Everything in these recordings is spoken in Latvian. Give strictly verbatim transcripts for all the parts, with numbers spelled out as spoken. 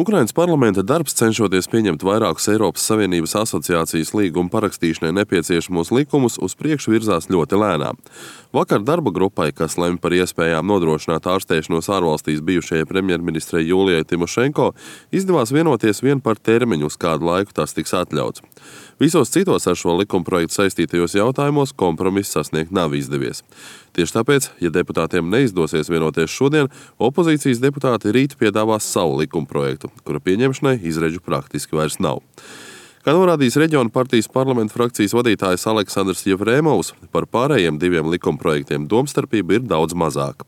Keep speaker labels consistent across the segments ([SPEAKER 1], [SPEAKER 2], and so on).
[SPEAKER 1] Ukrainas parlamenta darbs, cenšoties pieņemt vairākus Eiropas Savienības asociācijas līgumu parakstīšanai nepieciešamos likumus, uz priekšu virzās ļoti lēnām. Vakar darba grupai, kas lemj par iespējām nodrošināt ārstēšanos ārvalstīs bijušajai premjerministrei Jūlijai Timošenko, izdevās vienoties vien par termiņu, uz kādu laiku tas tiks atļauts. Visos citos ar šo likumprojektu saistītajos jautājumos kompromiss sasniegt nav izdevies. Tieši tāpēc, ja deputātiem neizdosies vienoties šodien, opozīcijas deputāti rīt piedāvās savu likumprojektu, kura pieņemšanai izredzu praktiski vairs nav. Kā norādījis Reģionu partijas parlamenta frakcijas vadītājs Aleksandrs Jevrēmovs, par pārējiem diviem likumprojektiem domstarpība ir daudz mazāka.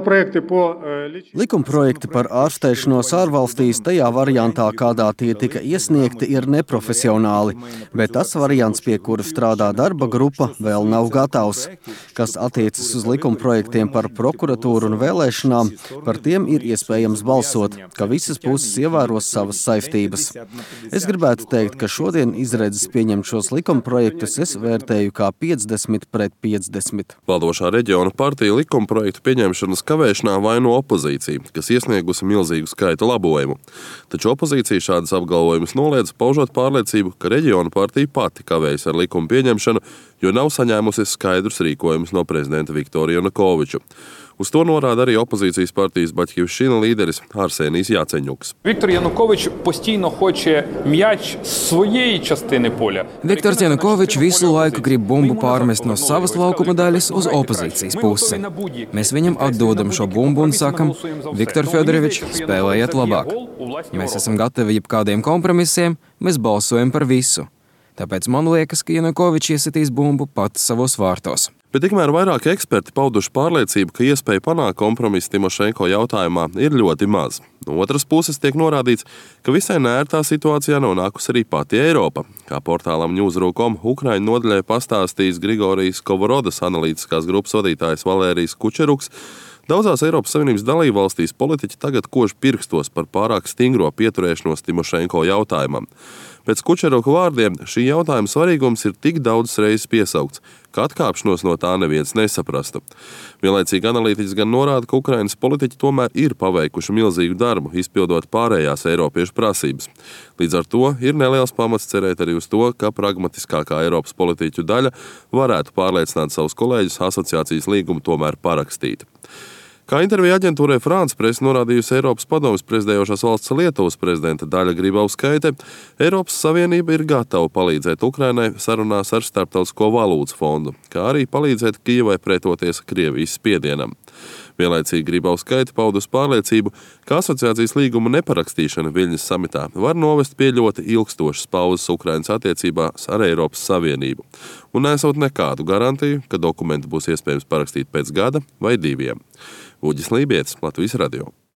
[SPEAKER 2] Likumprojekti par ārstēšanos ārvalstīs tajā variantā, kādā tie tika iesniegti, ir neprofesionāli, bet tas variants, pie kura strādā darba grupa, vēl nav gatavs. Kas attiecas uz likumprojektiem par prokuratūru un vēlēšanām, par tiem ir iespējams balsot, ka visas puses ievēros savas saistības. Es gribētu teikt, ka šodien izredzes pieņemt šos likumprojektus es vērtēju kā piecdesmit pret piecdesmit.
[SPEAKER 1] Valdošā Reģionu partija likumprojektu pieņemšanas kavēšanā vaino opozīciju, kas iesniegusi milzīgu skaitu labojumu. Taču opozīcija šādas apgalvojumus noliedz, paužot pārliecību, ka Reģionu partija pati kavējas ar likumu pieņemšanu, jo nav saņēmusi skaidrus rīkojumus no prezidenta Viktora Janukoviča. Uz to norāda arī opozīcijas partijas Батьківщина līderis Арсеній Яценюks.
[SPEAKER 3] Віктор Янукович постійно хоче м'яч з своєї частини поля.
[SPEAKER 4] Viktors Janukovičs visu laiku grib bumbu pārmest no savas laukuma daļas uz opozīcijas pusi. Mēs viņam atdodam šo bumbu un sakam, Viktor Fjodorovič, spēlējiet labāk. Mēs esam gatavi jebkādiem kompromisiem, mēs balsojam par visu. Tāpēc man liekas, ka Janukovičs iesitīs bumbu pats savos vārtos.
[SPEAKER 1] Bet tikmēr vairāki eksperti pauduši pārliecību, ka iespēja panākt kompromisu Timošenko jautājumā ir ļoti maz. No otras puses tiek norādīts, ka visai neērtā situācijā nonākusi arī pati Eiropa. Kā portālam Newsroom punkt com Ukraiņu nodaļai pastāstījis Grigorijas Skovorodas analītiskās grupas vadītājs Valērijs Kučeruks, daudzās Eiropas Savienības dalībvalstīs politiķi tagad kož pirkstos par pārāk stingro pieturēšanos Timošenko jautājumam. Pēc Kučeruka vārdiem šī jautājuma svarīgums ir tik daudz reizes piesaukts, ka atkāpšanos no tā neviens nesaprastu. Vienlaicīgi analītiķis gan norāda, ka Ukrainas politiķi tomēr ir paveikuši milzīgu darbu, izpildot pārējās eiropiešu prasības. Līdz ar to ir neliels pamats cerēt arī uz to, ka pragmatiskākā Eiropas politiķu daļa varētu pārliecināt savus kolēģus asociācijas līgumu tomēr parakstīt. Kā intervija aģentūrai France Press norādījusi Eiropas padomes prezidējošās valsts Lietuvas prezidenta Daļa Grybauskaite, Eiropas Savienība ir gatava palīdzēt Ukrainai sarunās ar Starptautisko valūtas fondu, kā arī palīdzēt Kijevai pretoties Krievijas spiedienam. Vienlaicīgi Grybauskaite paudus pārliecību, ka asociācijas līguma neparakstīšana Viļņas samitā var novest pie ļoti ilgstošas pauzes Ukrainas attiecībās ar Eiropas Savienību, un nesot nekādu garantiju, ka dokumentu būs iespējams parakstīt pēc gada vai diviem. Uģis Lībietis, Latvijas radio.